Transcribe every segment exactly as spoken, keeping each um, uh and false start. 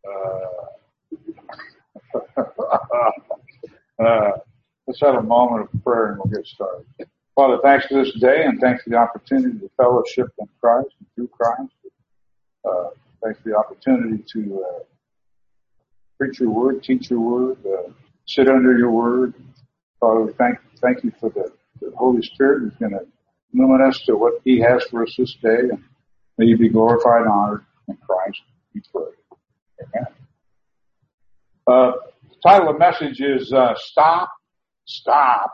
Uh, uh, let's have a moment of prayer and we'll get started. Father, thanks for this day and thanks for the opportunity to fellowship in Christ and through Christ. Uh, thanks for the opportunity to uh, preach your word, teach your word, uh, sit under your word. Father, thank, thank you for the, the Holy Spirit who's going to illumine us to what he has for us this day, and may you be glorified and honored in Christ. We pray. Amen. Uh, the title of the message is uh, Stop, Stop.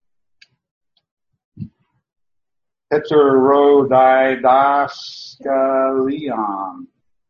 Heterodidaskalion,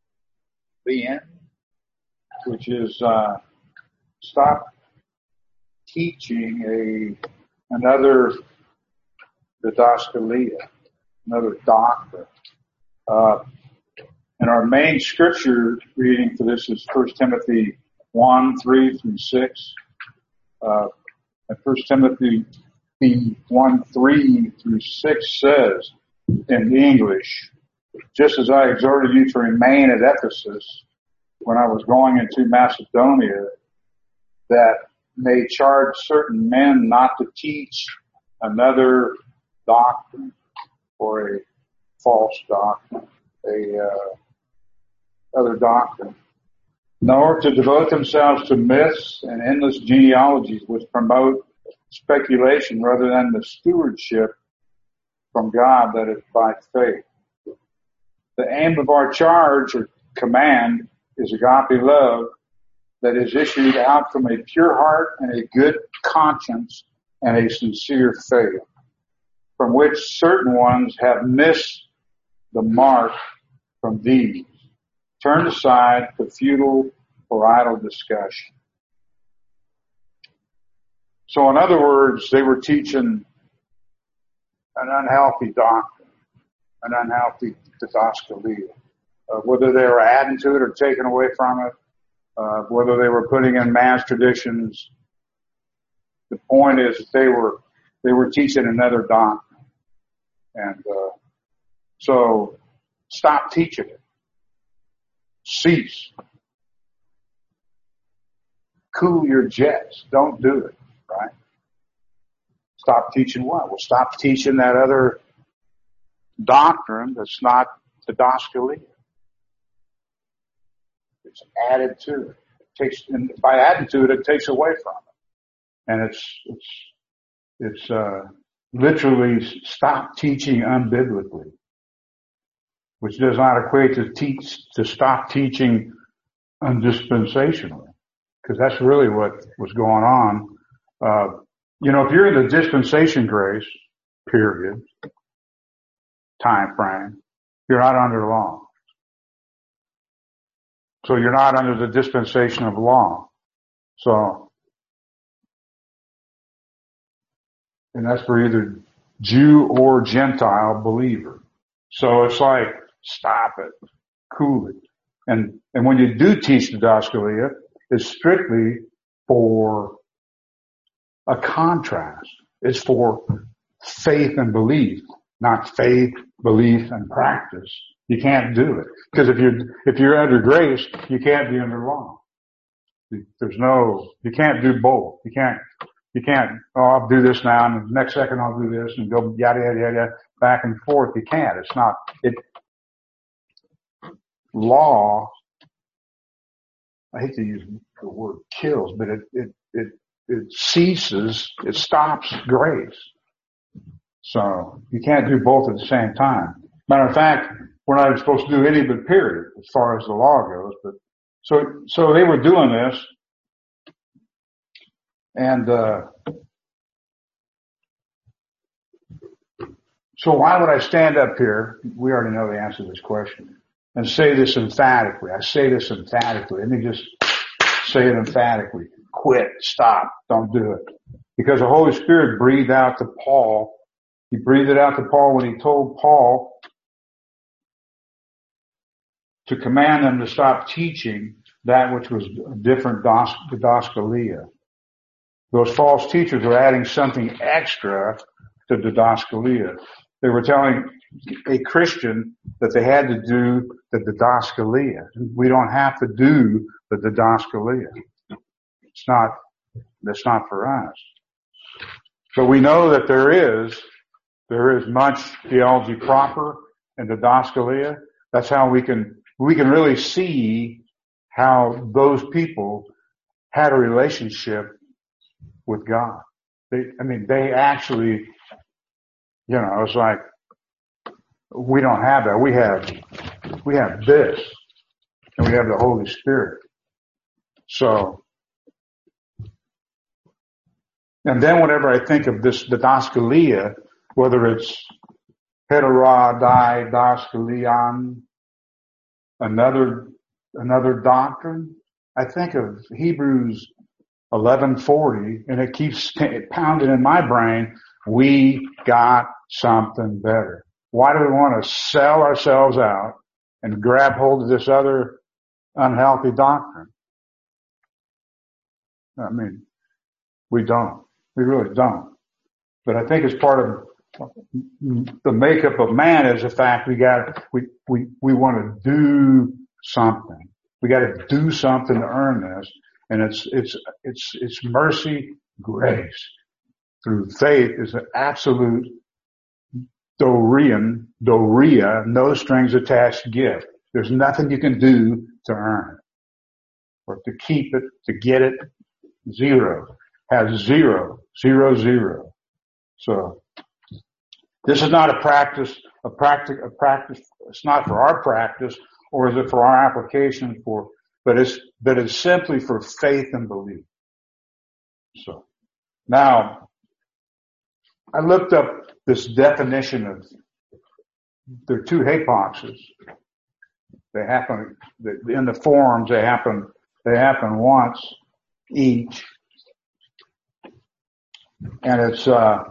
which is uh, stop teaching a another didaskalia, another doctrine. Uh, and our main scripture reading for this is First Timothy one, three through six. Uh, and First Timothy one, three through six says in English, just as I exhorted you to remain at Ephesus when I was going into Macedonia, that may charge certain men not to teach another doctrine or a false doctrine, a uh, other doctrine, nor to devote themselves to myths and endless genealogies which promote speculation rather than the stewardship from God that is by faith. The aim of our charge or command is agape love that is issued out from a pure heart and a good conscience and a sincere faith, from which certain ones have missed the mark from these, turned aside to futile or idle discussion. So in other words, they were teaching an unhealthy doctrine, an unhealthy didaskalia. Uh, whether they were adding to it or taking away from it, uh, whether they were putting in man's traditions, the point is that they were, they were teaching another doctrine. And, uh, so stop teaching it. Cease. Cool your jets. Don't do it. Right? Stop teaching what? Well, stop teaching that other doctrine that's not the didaskalia. It's added to it. It takes, and by adding to it, it takes away from it. And it's, it's, it's, uh, literally stop teaching unbiblically, which does not equate to teach, to stop teaching undispensationally, because that's really what was going on. Uh, you know, if you're in the dispensation grace period, time frame, you're not under law. So you're not under the dispensation of law. So, and that's for either Jew or Gentile believer. So it's like, stop it, cool it. And, and when you do teach the didaskalia, it's strictly for a contrast. It's for faith and belief, not faith, belief, and practice. You can't do it. Because if you're, if you're under grace, you can't be under law. There's no, you can't do both. You can't, you can't, oh, I'll do this now and the next second I'll do this and go yada, yada, yada, back and forth. You can't. It's not, it, law, I hate to use the word kills, but it, it, it, it ceases, it stops grace. So you can't do both at the same time. Matter of fact, we're not even supposed to do any but period as far as the law goes. But so, so they were doing this, and uh, so why would I stand up here? We already know the answer to this question, and say this emphatically. I say this emphatically. Let me just say it emphatically. Quit. Stop. Don't do it. Because the Holy Spirit breathed out to Paul. He breathed it out to Paul when he told Paul to command them to stop teaching that which was a different didaskalia. Those false teachers were adding something extra to didaskalia. They were telling, a Christian that they had to do the didaskalia. We don't have to do the didaskalia. It's not, that's not for us. But we know that there is, there is much theology proper in didaskalia. That's how we can, we can really see how those people had a relationship with God. They, I mean, they actually, you know, it's like, we don't have that. We have, we have this, and we have the Holy Spirit. So, and then whenever I think of this didaskalia, whether it's heterodidascalion, another, another doctrine, I think of Hebrews eleven forty, and it keeps pounding in my brain, we got something better. Why do we want to sell ourselves out and grab hold of this other unhealthy doctrine? I mean, we don't. We really don't. But I think it's part of the makeup of man is the fact we got, we, we, we want to do something. We got to do something to earn this. And it's, it's, it's, it's mercy, grace. Through faith is an absolute Dorian, Doria, no strings attached gift. There's nothing you can do to earn it or to keep it, to get it. Zero. Has zero, zero, zero. So this is not a practice, a practice, a practice. It's not for our practice, or is it for our application for? But it's, but it's simply for faith and belief. So now I looked up this definition of, there are two hapaxes. They happen, in the forms, they happen, they happen once each. And it's, uh,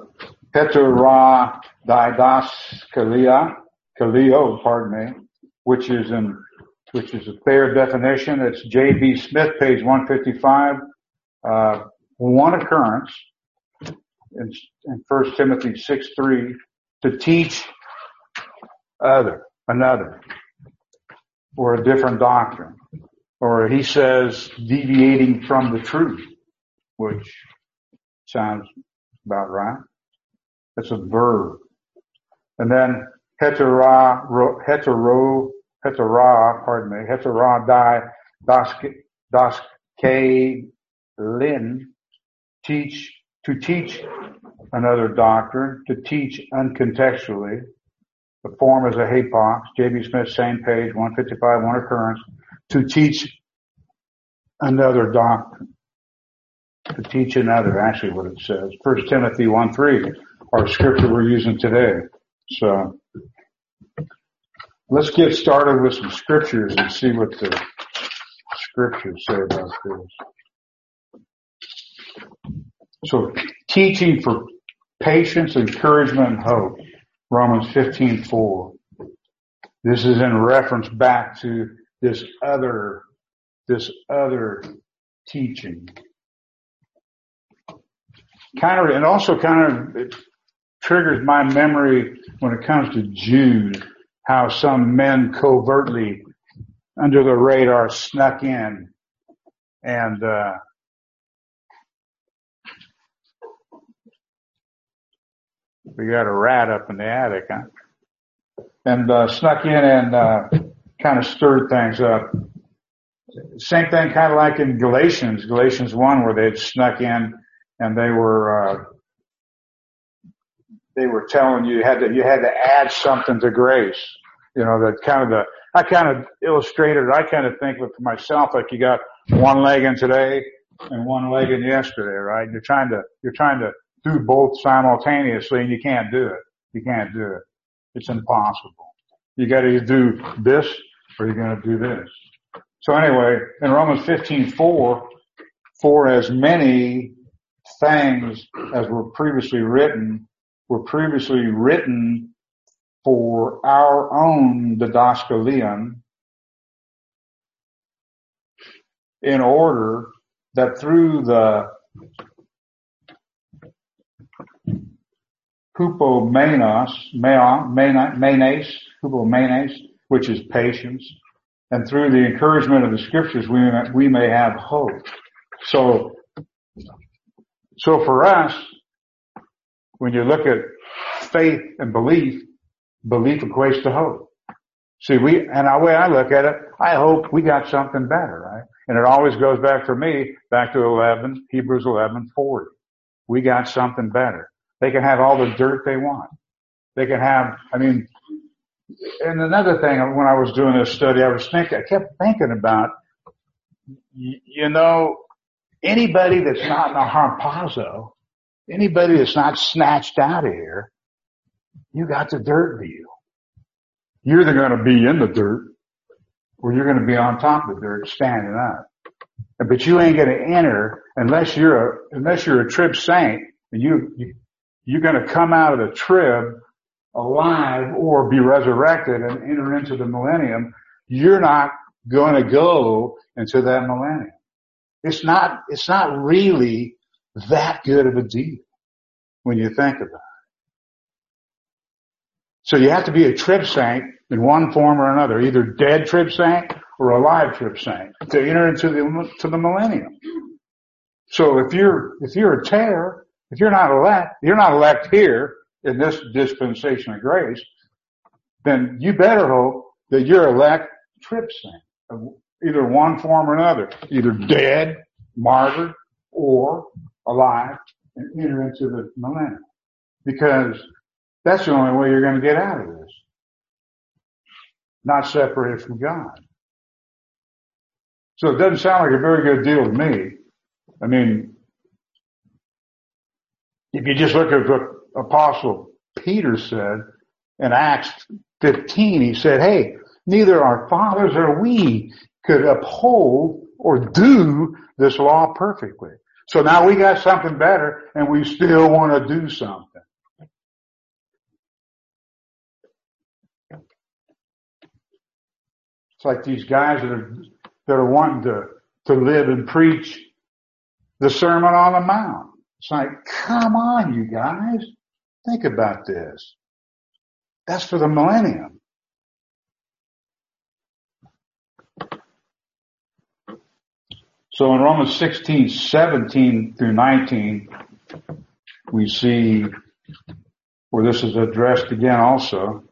heterodidascalia, kaleo, pardon me, which is in, which is a fair definition. It's J B Smith, page one fifty-five, uh, one occurrence in, in First Timothy six three, to teach other, another, or a different doctrine. Or he says, deviating from the truth, which sounds about right. It's a verb. And then hetero, hetero, hetera, pardon me, hetera di, daskalin, teach, to teach another doctrine, to teach uncontextually. The form is a hapax, J B Smith, same page, one fifty-five, one occurrence, to teach another doctrine. To teach another, actually what it says. First Timothy one three, our scripture we're using today. So, let's get started with some scriptures and see what the scriptures say about this. So, teaching for patience, encouragement, and hope. Romans fifteen four. This is in reference back to this other, this other teaching. Kind of, and also kind of it triggers my memory when it comes to Jude, how some men covertly under the radar snuck in and, uh, we got a rat up in the attic, huh? And, uh, snuck in and, uh, kind of stirred things up. Same thing kind of like in Galatians, Galatians one, where they'd snuck in and they were, uh, they were telling you you had to, you had to add something to grace. You know, that kind of the, I kind of illustrated, I kind of think of it for myself, like you got one leg in today and one leg in yesterday, right? You're trying to, you're trying to do both simultaneously and you can't do it. You can't do it. It's impossible. You gotta either do this or you're gonna do this. So anyway, in Romans fifteen four, for as many things as were previously written, were previously written for our own didaskalion, in order that through the hupomenos, menes, hupomenes, which is patience. And through the encouragement of the scriptures, we may, we may have hope. So, so for us, when you look at faith and belief, belief equates to hope. See, we, and the way I look at it, I hope we got something better, right? And it always goes back for me, back to eleven, Hebrews eleven forty. We got something better. They can have all the dirt they want. They can have, I mean, and another thing, when I was doing this study, I was thinking, I kept thinking about, you know, anybody that's not in a harpazo, anybody that's not snatched out of here, you got the dirt view. You're either going to be in the dirt or you're going to be on top of the dirt standing up. But you ain't going to enter unless you're a, unless you're a trib saint, and you, you you're going to come out of the trib alive or be resurrected and enter into the millennium. You're not going to go into that millennium. It's not, it's not really that good of a deal when you think about it. So you have to be a trib saint in one form or another, either dead trib saint or alive trib saint to enter into the, to the millennium. So if you're, if you're a tear, if you're not elect, you're not elect here in this dispensation of grace, then you better hope that you're elect trib saint, either one form or another, either dead, martyred, or alive and enter into the millennium. Because that's the only way you're going to get out of this. Not separated from God. So it doesn't sound like a very good deal to me. I mean, if you just look at what Apostle Peter said in Acts fifteen, he said, hey, neither our fathers or we could uphold or do this law perfectly. So now we got something better and we still want to do something. It's like these guys that are, that are wanting to, to live and preach the Sermon on the Mount. It's like, come on, you guys. Think about this. That's for the millennium. So in Romans sixteen, seventeen through nineteen, we see where this is addressed again also.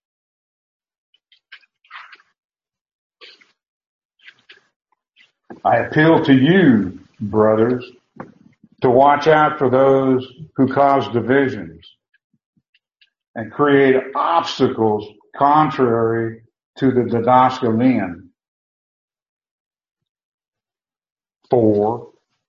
I appeal to you, brothers, to watch out for those who cause divisions and create obstacles contrary to the Didaskaleon. For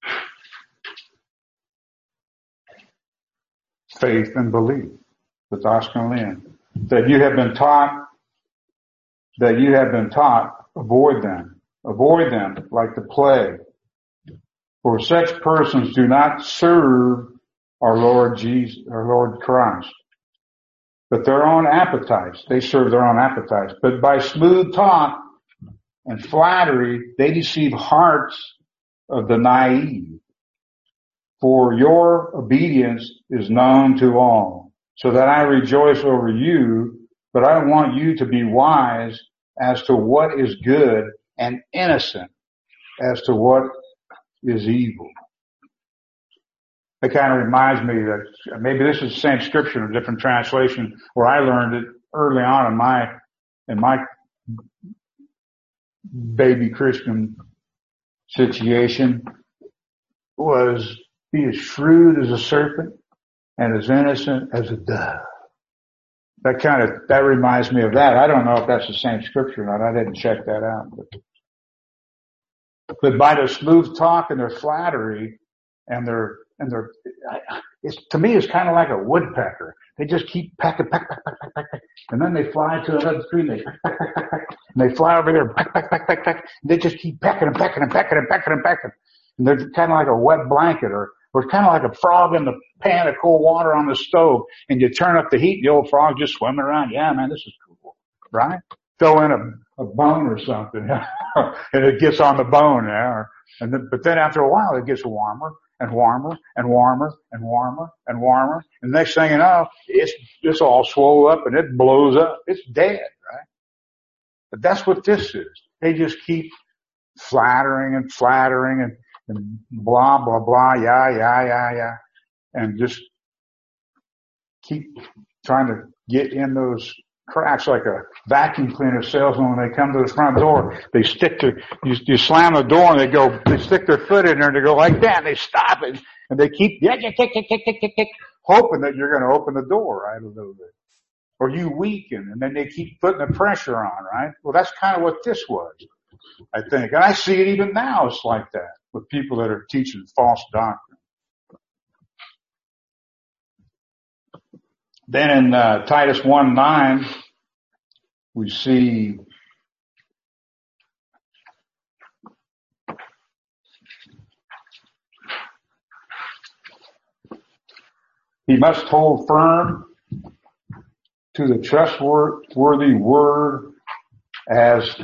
faith and belief, Didaskaleon, that you have been taught, that you have been taught, avoid them. Avoid them like the plague. For such persons do not serve our Lord Jesus, our Lord Christ, but their own appetites. They serve their own appetites. But by smooth talk and flattery, they deceive hearts of the naive. For your obedience is known to all, so that I rejoice over you, but I want you to be wise as to what is good and innocent as to what is evil. It kind of reminds me that maybe this is the same scripture in a different translation where I learned it early on in my, in my baby Christian situation was be as shrewd as a serpent and as innocent as a dove. That kind of, that reminds me of that. I don't know if that's the same scripture or not. I didn't check that out. But, but by their smooth talk and their flattery and their, and their, it's, to me, it's kind of like a woodpecker. They just keep pecking, peck, peck, peck, peck, peck, peck. And then they fly to another tree and they peck, peck, peck, peck, peck. And they fly over there, peck, peck, peck, peck, peck. And they just keep pecking and pecking and pecking and pecking and pecking. And they're kind of like a wet blanket or, or kind of like a frog in the pan of cold water on the stove. And you turn up the heat, the old frog just swimming around. Yeah, man, this is cool. Right? Throw in a, a bone or something and it gets on the bone there. And then, but then after a while it gets warmer and warmer and warmer and warmer and warmer. And the next thing you know, it's, it's all swole up and it blows up. It's dead, right? But that's what this is. They just keep flattering and flattering and, and blah, blah, blah, yeah, yeah, yeah, yeah. And just keep trying to get in those cracks like a vacuum cleaner salesman. When they come to the front door, they stick their, you, you slam the door and they go, they stick their foot in there and they go like that and they stop it and they keep, tick, tick, tick, tick, tick, tick, tick, hoping that you're going to open the door, right, a little bit. Or you weaken and then they keep putting the pressure on, right? Well, that's kind of what this was, I think. And I see it even now. It's like that with people that are teaching false doctrine. Then in uh, Titus one nine, we see he must hold firm to the trustworthy word as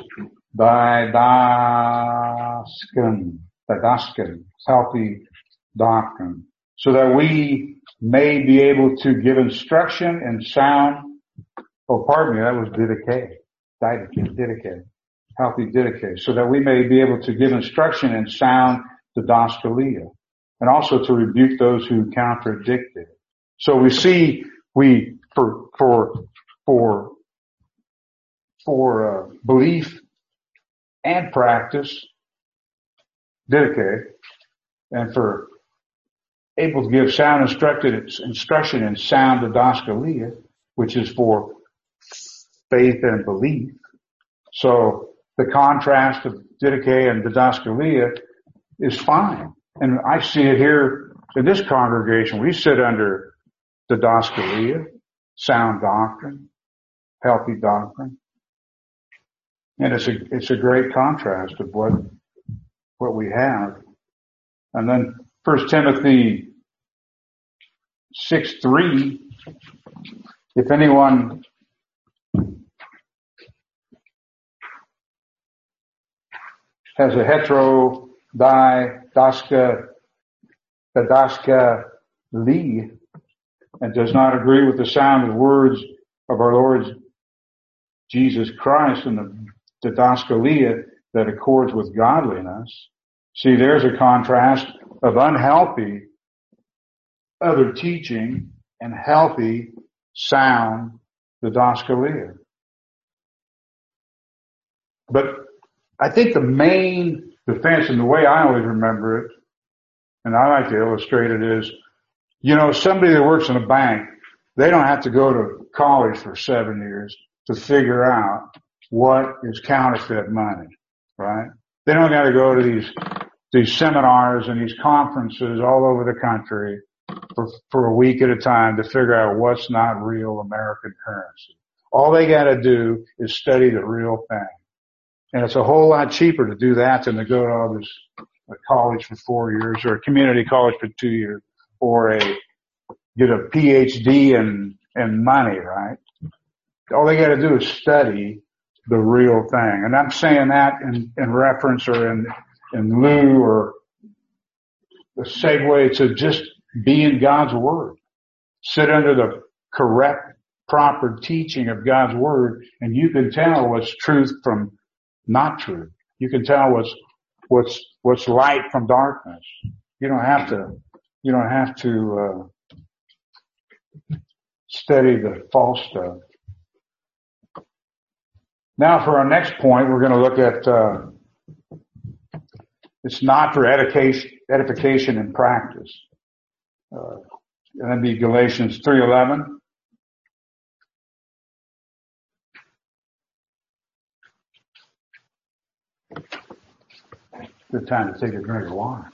didasken, didasken, healthy doctrine, so that we may be able to give instruction in sound, oh, pardon me, that was didache, didache, didache, healthy didache, so that we may be able to give instruction in sound didaskalia, and also to rebuke those who contradict it. So we see, we, for, for, for, for, uh, belief and practice, didache, and for able to give sound instructed instruction in sound didaskalia, which is for faith and belief. So the contrast of didache and didaskalia is fine. And I see it here in this congregation. We sit under didaskalia, sound doctrine, healthy doctrine. And it's a, it's a great contrast of what, what we have. And then First Timothy six three, if anyone has a hetero didaska didaska li and does not agree with the sound of words of our Lord Jesus Christ and the didaskalia that accords with godliness. See, there's a contrast of unhealthy other teaching and healthy, sound didaskalia. But I think the main defense, and the way I always remember it, and I like to illustrate it, is, you know, somebody that works in a bank, they don't have to go to college for seven years to figure out what is counterfeit money, right? They don't got to go to these these seminars and these conferences all over the country for, for a week at a time to figure out what's not real American currency. All they got to do is study the real thing. And it's a whole lot cheaper to do that than to go to all this a college for four years or a community college for two years or a get a P H D in, in money, right? All they got to do is study the real thing. And I'm saying that in, in reference or in, in lieu or a segue to just be in God's Word. Sit under the correct, proper teaching of God's Word, and you can tell what's truth from not truth. You can tell what's, what's, what's light from darkness. You don't have to, you don't have to, uh, study the false stuff. Now for our next point, we're going to look at, uh, it's not for edification, edification and practice. Uh, and that'd be Galatians three eleven. Good time to take a drink of water.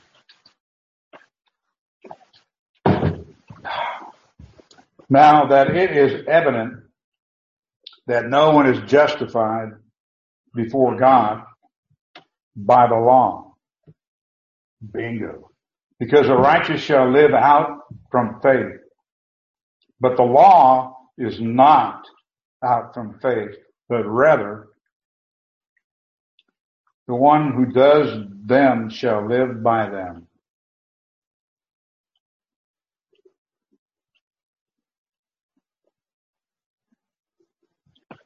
Now that it is evident that no one is justified before God by the law. Bingo. Because the righteous shall live out from faith. But the law is not out from faith, but rather the one who does them shall live by them.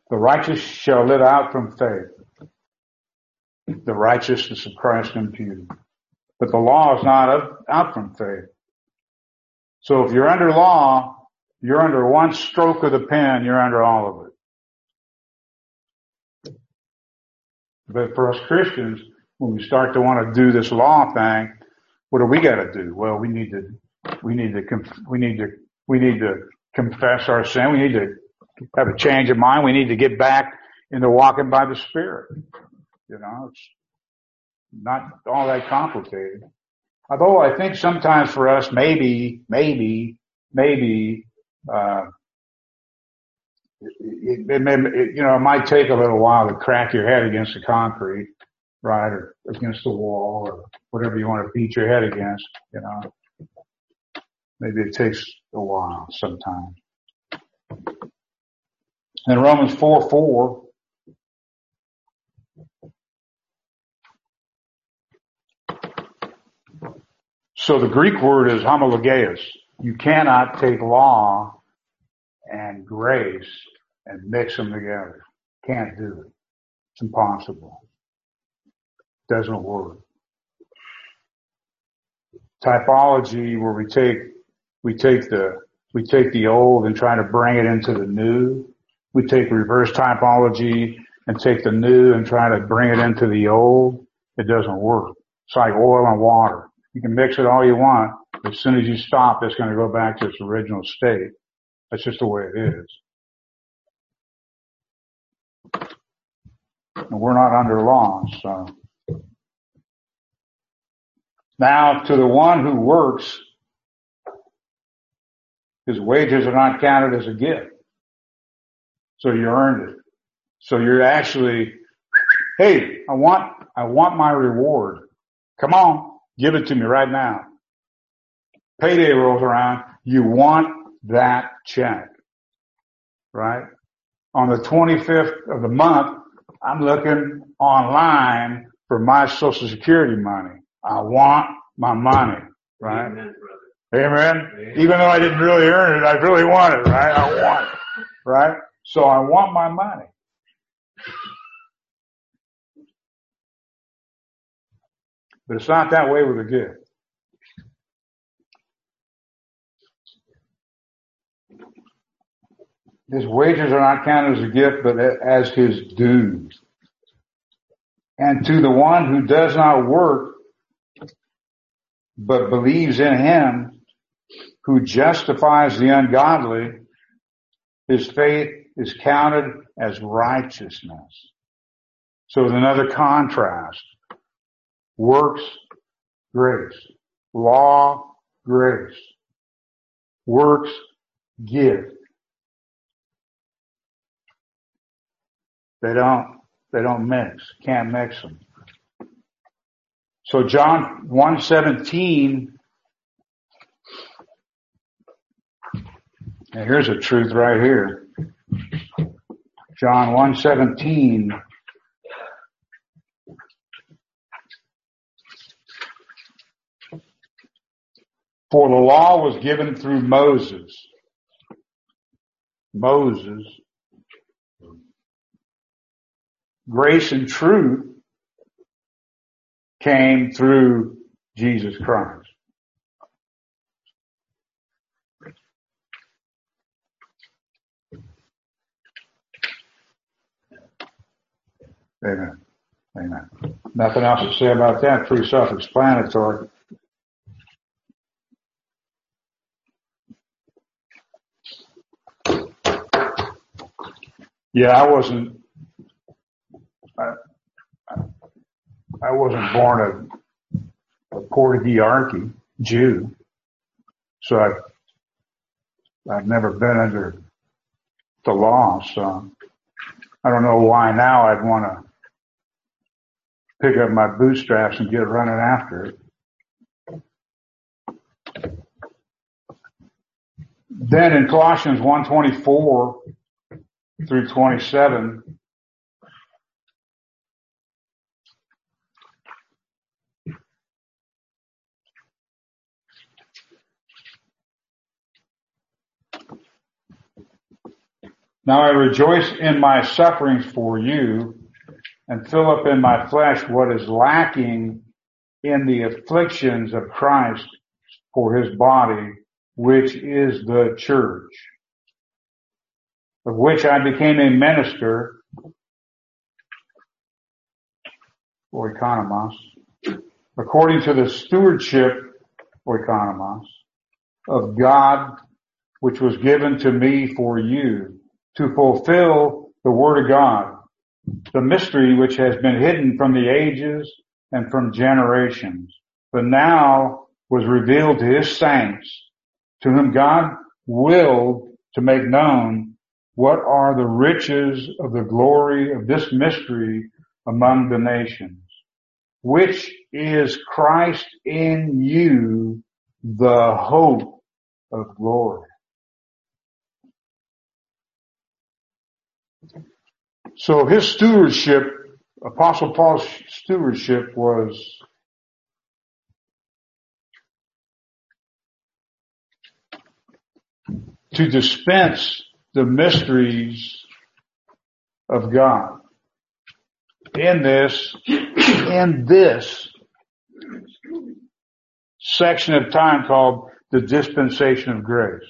The righteous shall live out from faith. The righteousness of Christ imputed. But the law is not out from faith. So if you're under law, you're under one stroke of the pen, you're under all of it. But for us Christians, when we start to want to do this law thing, what do we got to do? Well, we need to, we need to, we need to, we need to confess our sin. We need to have a change of mind. We need to get back into walking by the Spirit. You know, it's not all that complicated. Although I think sometimes for us, maybe, maybe, maybe, uh, it, it, may, it, you know, it might take a little while to crack your head against the concrete, right, or against the wall, or whatever you want to beat your head against, you know. Maybe it takes a while sometimes. In Romans four four, so the Greek word is homologeus. You cannot take law and grace and mix them together. Can't do it. It's impossible. Doesn't work. Typology, where we take we take the we take the old and try to bring it into the new. We take reverse typology and take the new and try to bring it into the old. It doesn't work. It's like oil and water. You can mix it all you want. As soon as you stop, it's going to go back to its original state. That's just the way it is. And we're not under law, so. Now, to the one who works, his wages are not counted as a gift. So you earned it. So you're actually, hey, I want, I want my reward. Come on, give it to me right now. Payday rolls around. You want that check, right? On the twenty-fifth of the month, I'm looking online for my Social Security money. I want my money, right? Amen, brother. Amen? Amen. Even though I didn't really earn it, I really want it, right? I want it, right? So I want my money. But it's not that way with a gift. His wages are not counted as a gift, but as his dues. And to the one who does not work, but believes in him who justifies the ungodly, his faith is counted as righteousness. So with another contrast, works, grace. Law, grace. Works, gift. They don't, they don't mix. Can't mix them. So John one seventeen, and here's a truth right here. John one seventeen, for the law was given through Moses. Moses. Grace and truth came through Jesus Christ. Amen. Amen. Nothing else to say about that. Pretty self-explanatory. Yeah, I wasn't, I, I wasn't born a, a Portuguese Jew, so I've, I've never been under the law, so I don't know why now I'd want to pick up my bootstraps and get running after it. Then in Colossians one twenty-four through twenty-seven, Now I rejoice in my sufferings for you and fill up in my flesh what is lacking in the afflictions of Christ for his body, which is the church, of which I became a minister, or economos, according to the stewardship, or economos, of God, which was given to me for you, to fulfill the word of God, the mystery which has been hidden from the ages and from generations, but now was revealed to his saints, to whom God willed to make known what are the riches of the glory of this mystery among the nations, which is Christ in you, the hope of glory. So his stewardship, Apostle Paul's stewardship, was to dispense the mysteries of God in this, in this section of time called the dispensation of grace.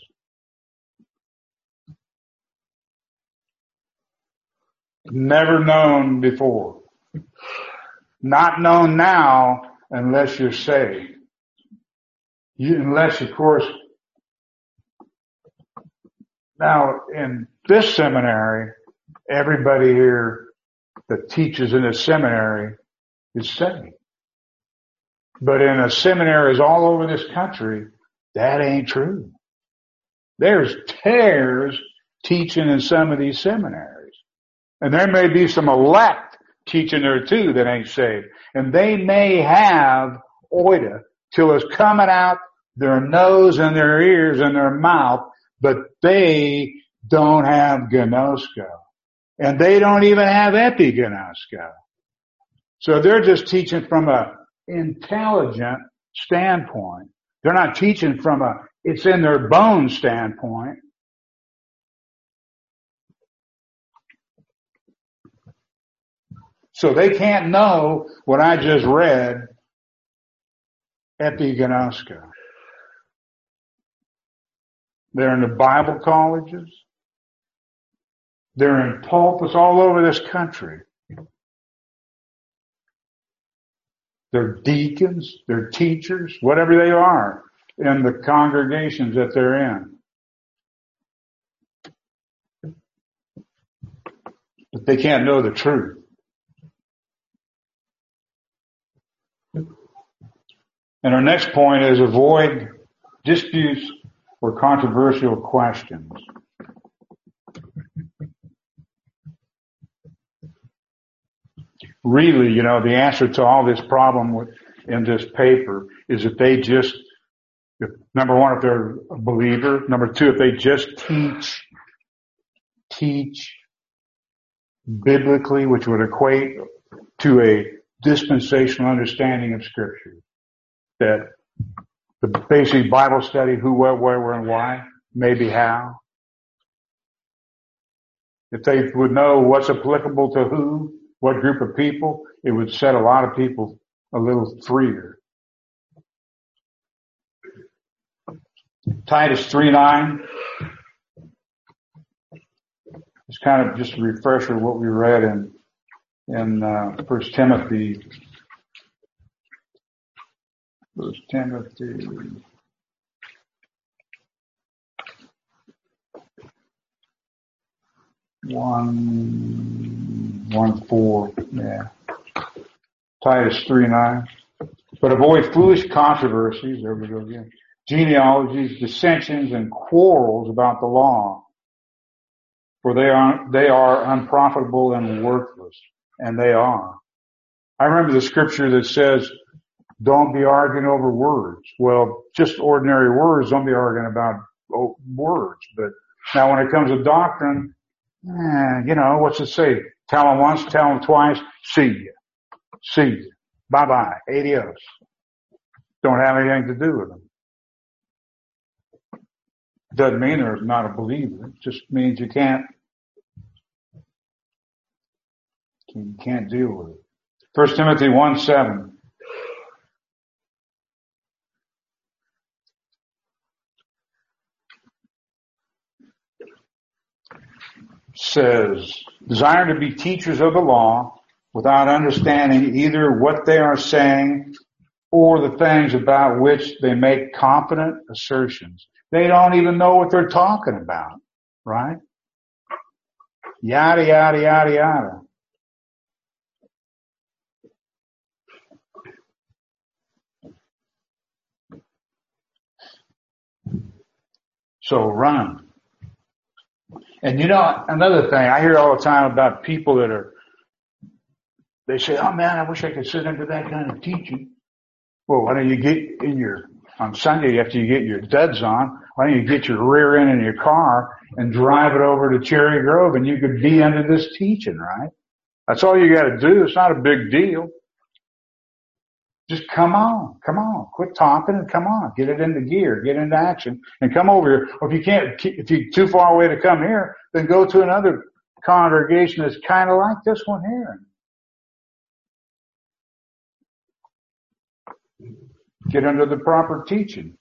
Never known before. Not known now unless you're saved. You, unless, of course, now in this seminary, everybody here that teaches in a seminary is saved. But in a seminaries all over this country, that ain't true. There's tares teaching in some of these seminaries. And there may be some elect teaching there too that ain't saved. And they may have oida till it's coming out their nose and their ears and their mouth, but they don't have gnosko. And they don't even have epignosko. So they're just teaching from a intelligent standpoint. They're not teaching from a it's in their bones standpoint. So they can't know what I just read, epignosko. They're in the Bible colleges. They're in pulpits all over this country. They're deacons, they're teachers, whatever they are in the congregations that they're in. But they can't know the truth. And our next point is avoid disputes or controversial questions. Really, you know, the answer to all this problem with, in this paper is if they just, if, number one, if they're a believer. Number two, if they just teach, teach biblically, which would equate to a dispensational understanding of Scripture. That the basic Bible study, who, where, where, and why, maybe how. If they would know what's applicable to who, what group of people, it would set a lot of people a little freer. Titus three nine. It's kind of just a refresher of what we read in, in, uh, First Timothy. First Timothy. One, one, four, yeah. Titus three nine. But avoid foolish controversies, there we go again, genealogies, dissensions, and quarrels about the law. For they are, they are unprofitable and worthless. And they are. I remember the scripture that says, don't be arguing over words. Well, just ordinary words, don't be arguing about words. But now when it comes to doctrine, Eh, you know, what's it say? Tell them once, tell them twice, see you. See you. Bye-bye. Adios. Don't have anything to do with them. Doesn't mean they're not a believer. It just means you can't You can't deal with it. First Timothy one seven. Says, desiring to be teachers of the law without understanding either what they are saying or the things about which they make confident assertions. They don't even know what they're talking about, right? Yada, yada, yada, yada. So run. And you know, another thing, I hear all the time about people that are, they say, oh man, I wish I could sit under that kind of teaching. Well, why don't you get in your, on Sunday after you get your duds on, why don't you get your rear end in your car and drive it over to Cherry Grove and you could be under this teaching, right? That's all you gotta do. It's not a big deal. Just come on, come on, quit talking and come on, get it into gear, get into action and come over here. Or if you can't, if you're too far away to come here, then go to another congregation that's kind of like this one here. Get under the proper teaching.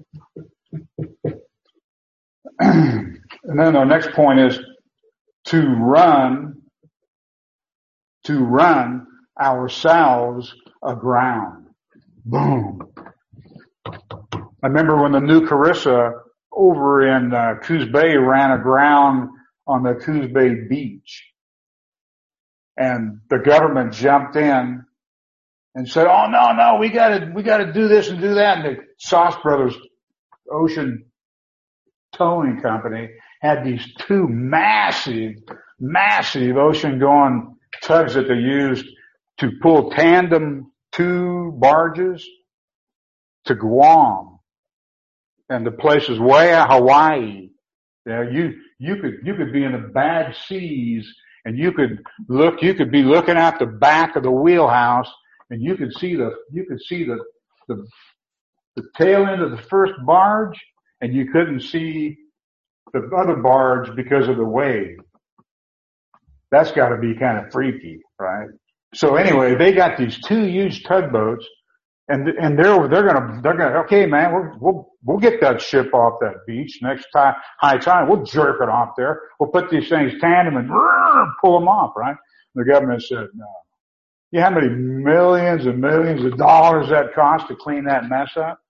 And then our next point is to run, to run ourselves aground. Boom. I remember when the New Carissa over in uh, Coos Bay ran aground on the Coos Bay beach. And the government jumped in and said, oh no, no, we gotta, we gotta do this and do that. And the Sauce Brothers Ocean Towing Company had these two massive, massive ocean going tugs that they used to pull tandem two barges to Guam and the places way out Hawaii. You know, you, you could, you could be in the bad seas and you could look, you could be looking at the back of the wheelhouse and you could see the, you could see the, the, the tail end of the first barge and you couldn't see the other barge because of the wave. That's gotta be kind of freaky, right? So anyway, they got these two huge tugboats and, and they're, they're gonna, they're gonna, okay man, we're, we'll, we'll get that ship off that beach next time, high tide, we'll jerk it off there. We'll put these things tandem and pull them off, right? The government said, no. You know how many millions and millions of dollars that cost to clean that mess up?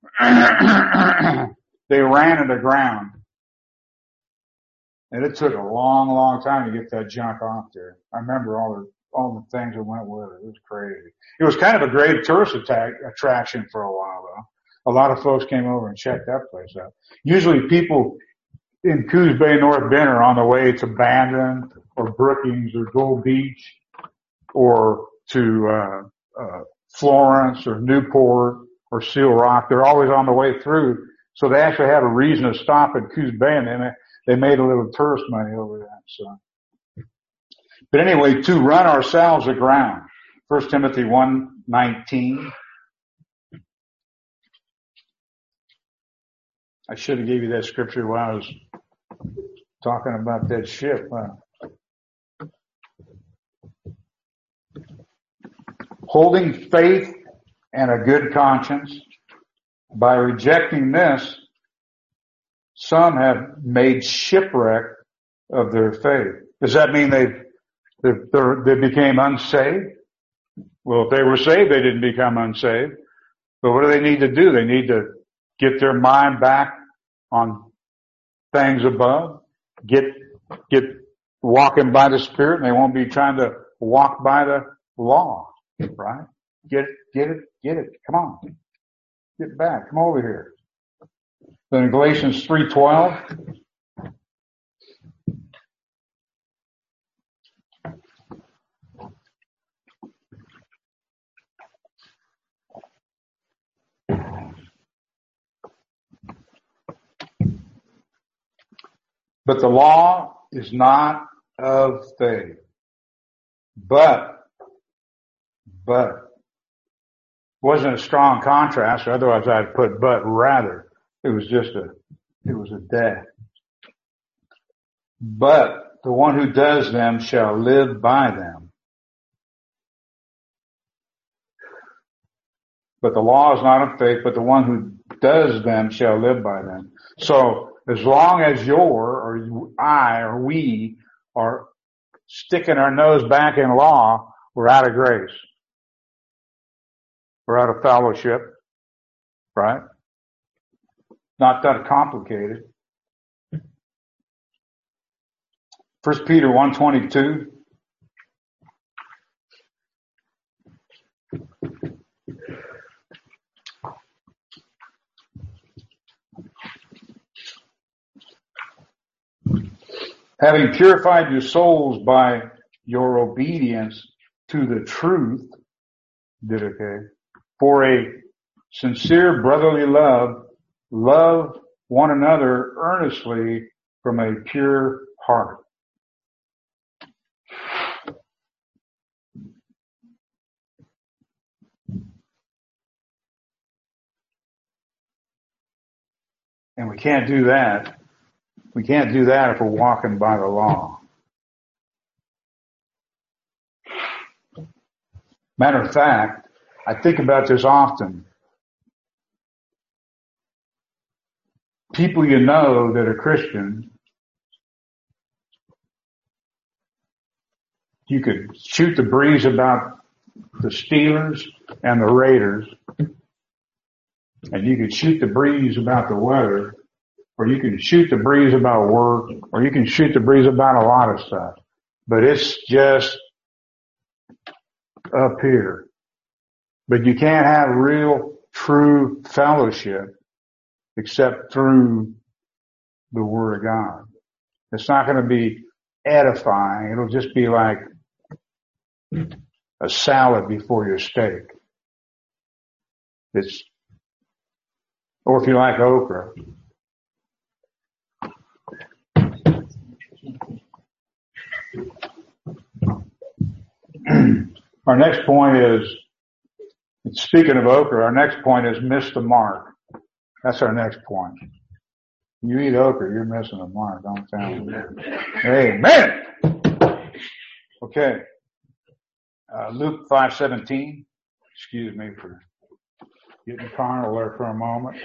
They ran it aground. And it took a long, long time to get that junk off there. I remember all the, all the things that went with it. It was crazy. It was kind of a great tourist attack, attraction for a while though. A lot of folks came over and checked that place out. Usually people in Coos Bay, North Bend are on the way to Bandon or Brookings or Gold Beach or to, uh, uh, Florence or Newport or Seal Rock. They're always on the way through. So they actually have a reason to stop at Coos Bay and they, they made a little tourist money over that. So, but anyway, to run ourselves aground. First Timothy one nineteen. I should have gave you that scripture while I was talking about that ship. Huh? Holding faith and a good conscience. By rejecting this, some have made shipwreck of their faith. Does that mean they they they became unsaved? Well, if they were saved, they didn't become unsaved. But what do they need to do? They need to get their mind back on things above, get get walking by the Spirit, and they won't be trying to walk by the law, right? Get it, get it, get it. Come on. Get back. Come over here. Then in Galatians three twelve, but the law is not of faith, but, but, wasn't a strong contrast, otherwise I'd put but rather. It was just a, it was a death. But the one who does them shall live by them. But the law is not of faith, but the one who does them shall live by them. So as long as you're, or you, I, or we are sticking our nose back in law, we're out of grace. We're out of fellowship, right? Not that complicated. First Peter one twenty-two. Having purified your souls by your obedience to the truth, did okay, for a sincere brotherly love, love one another earnestly from a pure heart. And we can't do that. We can't do that if we're walking by the law. Matter of fact, I think about this often. People you know that are Christian, you could shoot the breeze about the Steelers and the Raiders, and you could shoot the breeze about the weather, or you can shoot the breeze about work, or you can shoot the breeze about a lot of stuff. But it's just up here. But you can't have real, true fellowship except through the Word of God. It's not going to be edifying. It'll just be like a salad before your steak. It's, or if you like okra. Our next point is, speaking of okra, our next point is miss the mark. That's our next point. You eat okra, you're missing the mark. Don't tell me. Amen. Okay. Uh, Luke five seventeen. Excuse me for getting carnal there for a moment.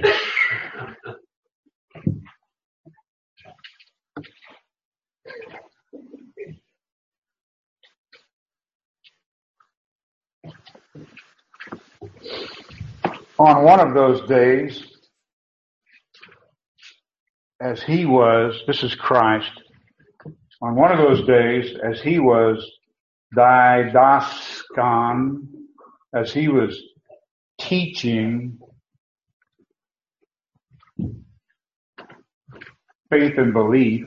On one of those days, as he was, this is Christ, on one of those days, as he was didaskan, as he was teaching faith and belief,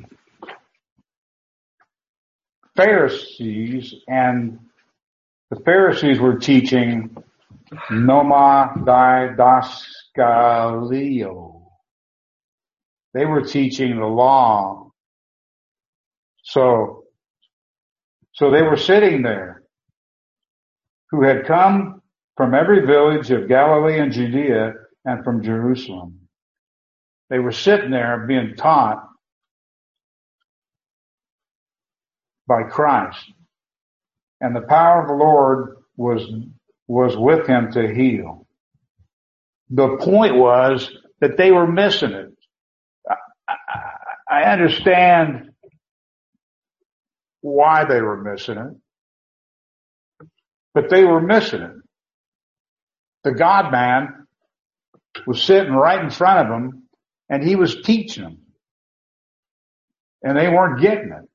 Pharisees, and the Pharisees were teaching Noma didaskalio. They were teaching the law. So, so they were sitting there, who had come from every village of Galilee and Judea and from Jerusalem. They were sitting there being taught by Christ. And the power of the Lord was, was with him to heal. The point was that they were missing it. I, I, I understand why they were missing it, but they were missing it. The God-man was sitting right in front of them, and he was teaching them, and they weren't getting it.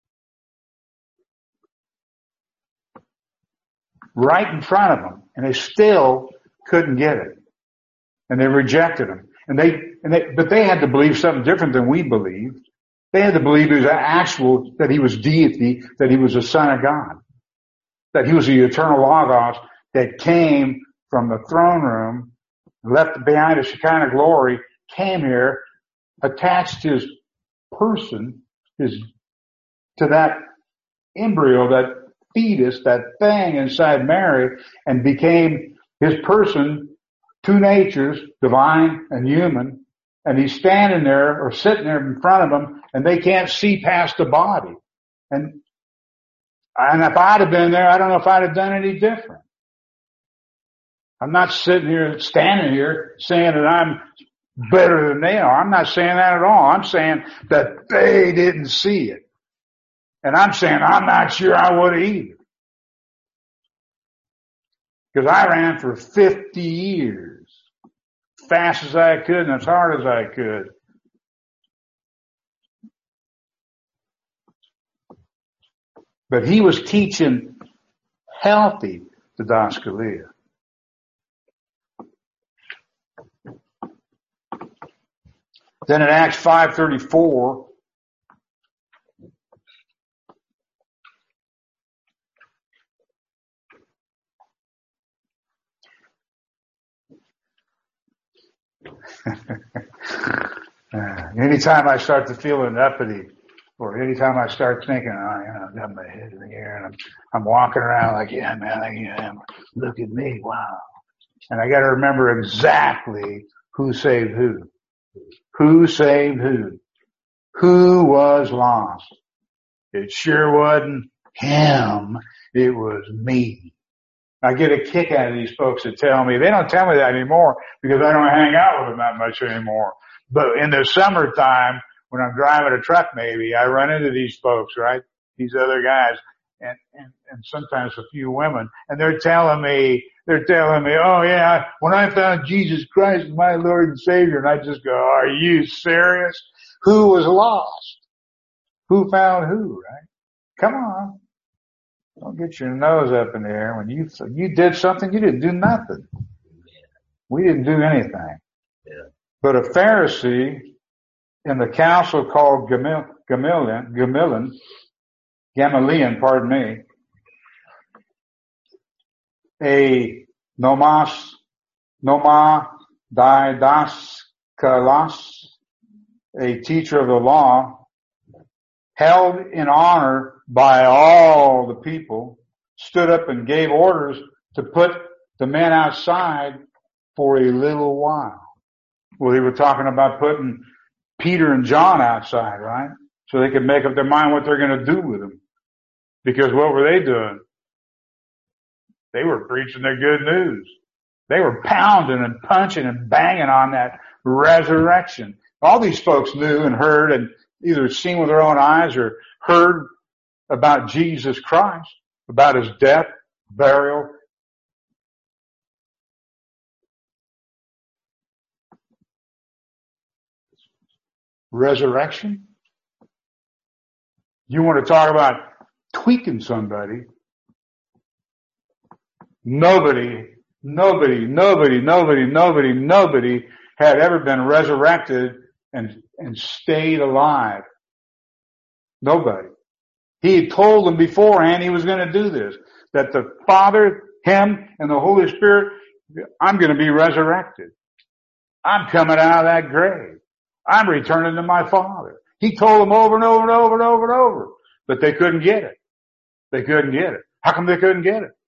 Right in front of them, and they still couldn't get it, and they rejected him. And they, and they, but they had to believe something different than we believed. They had to believe he was actual, that he was deity, that he was the Son of God, that he was the eternal Logos that came from the throne room, left behind a Shekinah glory, came here, attached his person, his, to that embryo, that fetus, that thing inside Mary, and became his person, two natures, divine and human, and he's standing there or sitting there in front of them, and they can't see past the body. And, and if I'd have been there, I don't know if I'd have done any different. I'm not sitting here, standing here saying that I'm better than they are. I'm not saying that at all. I'm saying that they didn't see it. And I'm saying I'm not sure I would have either. Because I ran for fifty years. Fast as I could and as hard as I could. But he was teaching healthy didaskalia. Then in Acts five thirty-four, anytime I start to feel an uppity, or anytime I start thinking, oh, you know, I've got my head in the air and I'm, I'm walking around like, yeah, man, I am. Look at me, wow. And I got to remember exactly who saved who. Who saved who? Who was lost? It sure wasn't him. It was me. I get a kick out of these folks that tell me, they don't tell me that anymore because I don't hang out with them that much anymore. But in the summertime, when I'm driving a truck maybe, I run into these folks, right? These other guys and, and, and sometimes a few women, and they're telling me, they're telling me, oh yeah, when I found Jesus Christ as my Lord and Savior, and I just go, are you serious? Who was lost? Who found who, right? Come on. Don't get your nose up in the air. When you, you did something, you didn't do nothing. We didn't do anything. Yeah. But a Pharisee in the council called Gamil, Gamilian, Gamilian, Gamaliel, pardon me, a nomos, noma didaskalos, a teacher of the law, held in honor by all the people, stood up and gave orders to put the men outside for a little while. Well, they were talking about putting Peter and John outside, right? So they could make up their mind what they're going to do with them. Because what were they doing? They were preaching the good news. They were pounding and punching and banging on that resurrection. All these folks knew and heard and either seen with their own eyes or heard about Jesus Christ, about his death, burial, resurrection. You want to talk about tweaking somebody? Nobody, nobody, nobody, nobody, nobody, nobody had ever been resurrected and, and stayed alive. Nobody. He had told them beforehand he was going to do this. That the Father, him, and the Holy Spirit, I'm going to be resurrected. I'm coming out of that grave. I'm returning to my Father. He told them over and over and over and over and over. But they couldn't get it. They couldn't get it. How come they couldn't get it?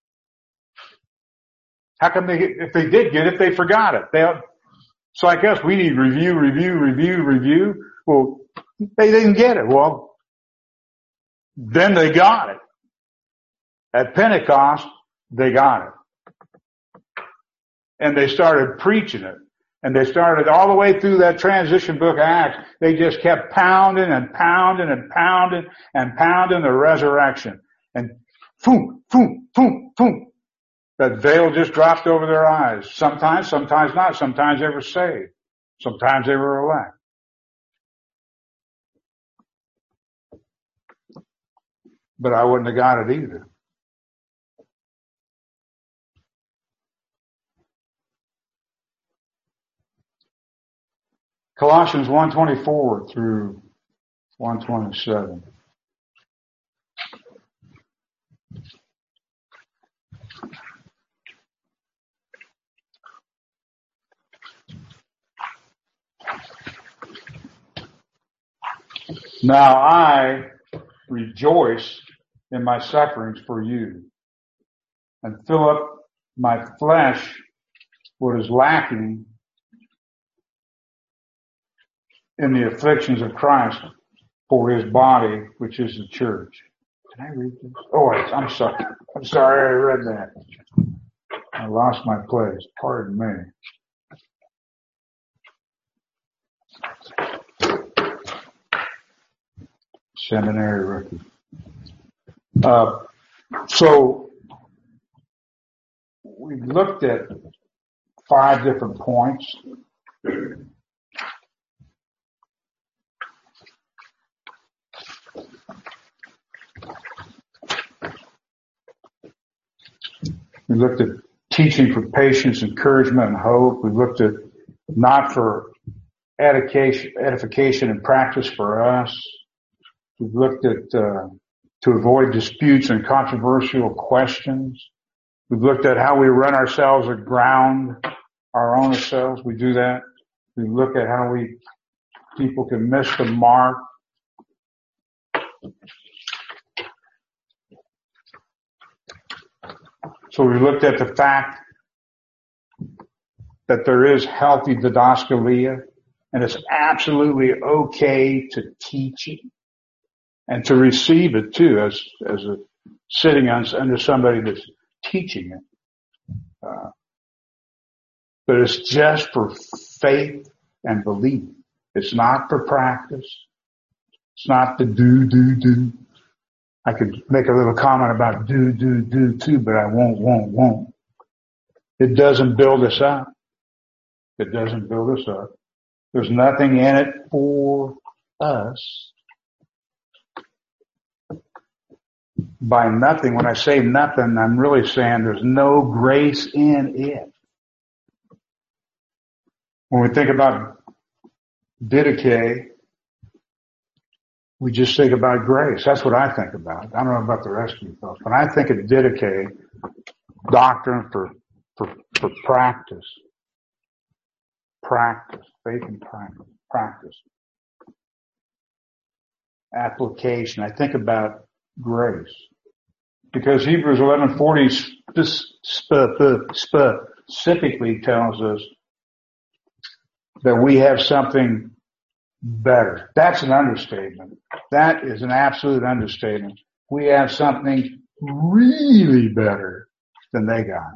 How come they, if they did get it, they forgot it? They, so I guess we need review, review, review, review. Well, they didn't get it. Well, then they got it. At Pentecost, they got it. And they started preaching it. And they started all the way through that transition book of Acts. They just kept pounding and pounding and pounding and pounding the resurrection. And boom, boom, boom, boom. That veil just dropped over their eyes. Sometimes, sometimes not. Sometimes they were saved. Sometimes they were elect. But I wouldn't have got it either. Colossians one twenty-four through one twenty-seven. Now I rejoice in my sufferings for you and fill up my flesh what is lacking in the afflictions of Christ for his body, which is the church. Can I read this? Oh, I'm sorry. I'm sorry I read that. I lost my place. Pardon me. Seminary rookie. Uh, so we looked at five different points. We looked at teaching for patience, encouragement, and hope. We looked at not for edification, edification and practice for us. We looked at uh, to avoid disputes and controversial questions. We looked at how we run ourselves aground our own selves. We do that. We look at how we people can miss the mark. So we looked at the fact that there is healthy didaskalia, and it's absolutely okay to teach it and to receive it too, as as a sitting on, under somebody that's teaching it. Uh, but it's just for faith and belief. It's not for practice. It's not the do, do, do. I could make a little comment about do, do, do too, but I won't, won't, won't. It doesn't build us up. It doesn't build us up. There's nothing in it for us. By nothing, when I say nothing, I'm really saying there's no grace in it. When we think about didache, we just think about grace. That's what I think about. I don't know about the rest of you folks. When I think of didache, doctrine for, for, for practice, practice, faith and practice, practice, application, I think about grace. Because Hebrews eleven forty specifically tells us that we have something better. That's an understatement. That is an absolute understatement. We have something really better than they got.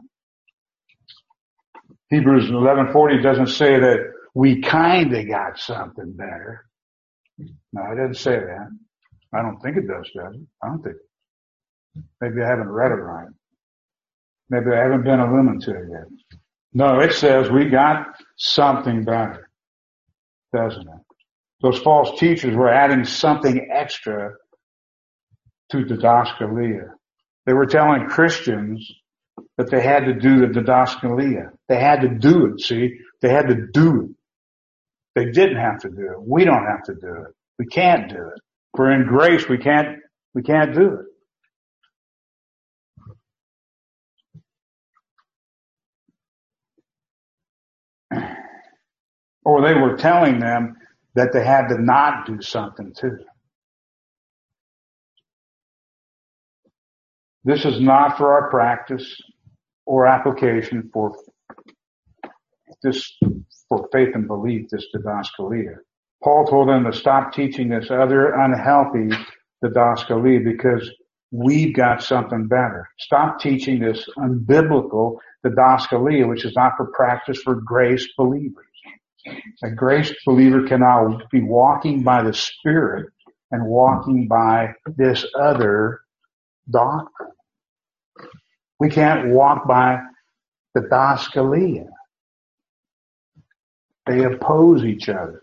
Hebrews eleven forty doesn't say that we kinda got something better. No, it doesn't say that. I don't think it does, does it? I don't think it. Maybe I haven't read it right. Maybe I haven't been illuminated to it yet. No, it says we got something better, doesn't it? Those false teachers were adding something extra to didaskalia. They were telling Christians that they had to do the didaskalia. They had to do it, see? They had to do it. They didn't have to do it. We don't have to do it. We can't do it. For in grace we can't, we can't do it. Or they were telling them that they had to not do something too. This is not for our practice or application for this, for faith and belief, this didaskalia. Paul told them to stop teaching this other unhealthy didaskalia because we've got something better. Stop teaching this unbiblical didaskalia, which is not for practice for grace believers. A grace believer cannot be walking by the Spirit and walking by this other doctrine. We can't walk by the didaskalia. They oppose each other.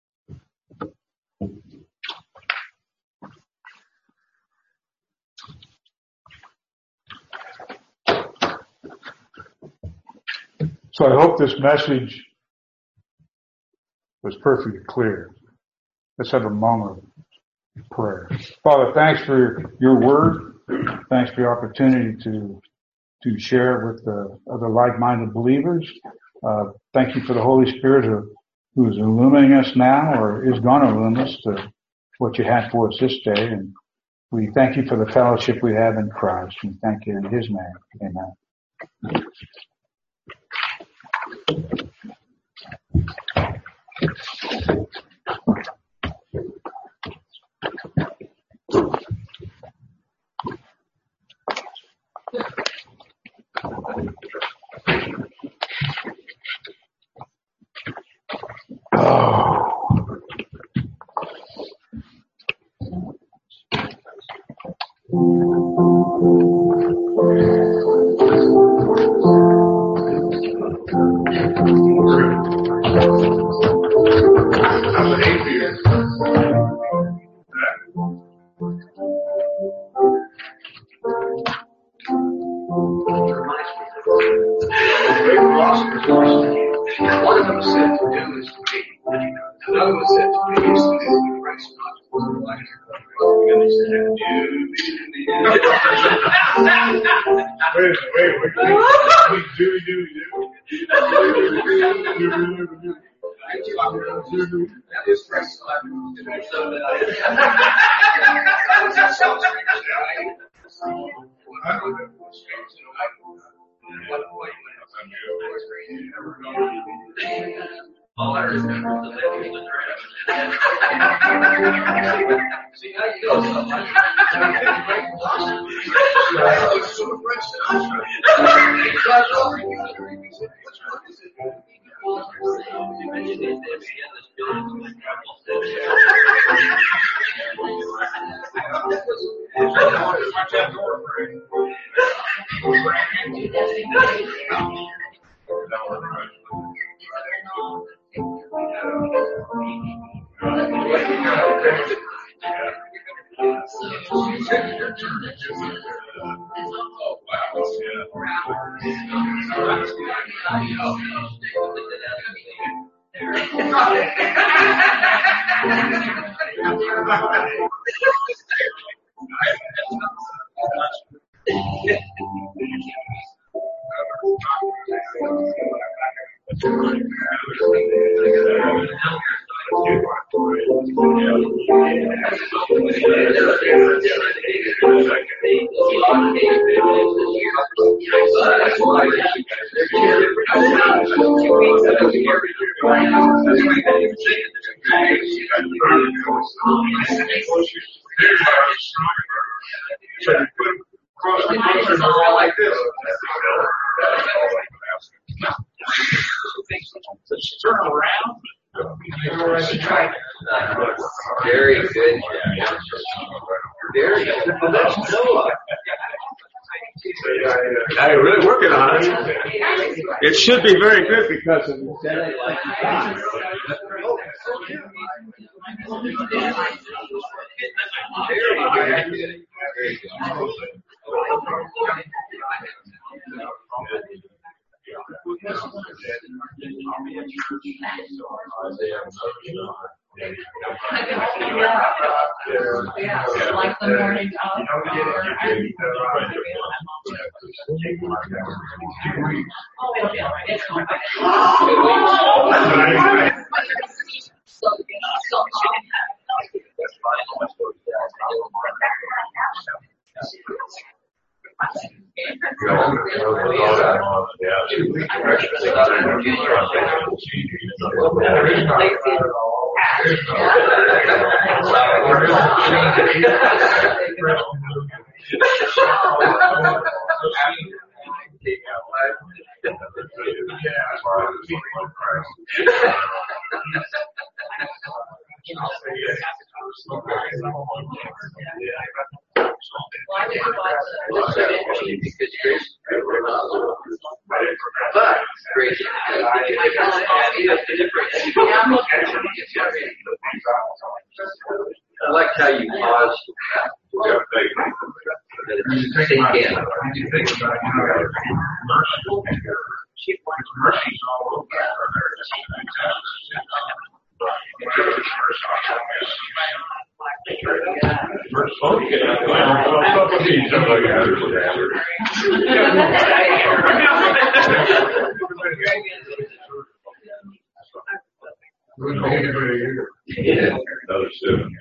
So I hope this message was perfectly clear. Let's have a moment of prayer. Father, thanks for your word. Thanks for the opportunity to to share it with the other like-minded believers. Uh, thank you for the Holy Spirit who, who is illuminating us now, or is going to illumine us to what you had for us this day. And we thank you for the fellowship we have in Christ. And thank you in His name. Amen. I'm an atheist. One of them said to do is to be. Another one said to be is to do. Grace not to be like your brother. And they said, do, be, wait, wait, wait, wait. Do, do, do. That is Grace not. All I remember is the letters and dress. See, now you know something. It's so French Very good. Very good. That's Noah. Now you're really working on it. It should be very good because of the Saturday like Yeah, like the morning of oh, it'll be all right. It's fine. I like how you pause. Sink in. You think about she finds mercy all over Another seven.